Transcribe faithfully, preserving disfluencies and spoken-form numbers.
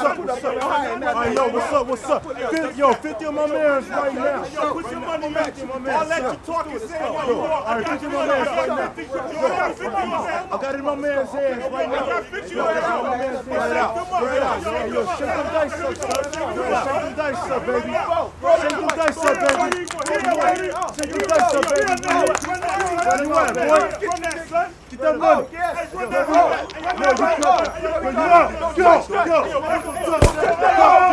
up? What's up? All right, yo, what's up? What's up? fifty, yo, fifty of my mans right now. Yo, put your money back. I'll let you talk and say what you All want. right, fifty of my mans right now. I got it in my man's hands right now. Yo, I got it in my man's hands. Spread it out. Spread it out. Yo, yo, shake them dice up, son. Yo, shake them dice up, baby. Shake them dice up, baby. Shake them dice up, baby. What do you want, boy? Get that money. Yo, you come. Yo, you up. Go, go. Go.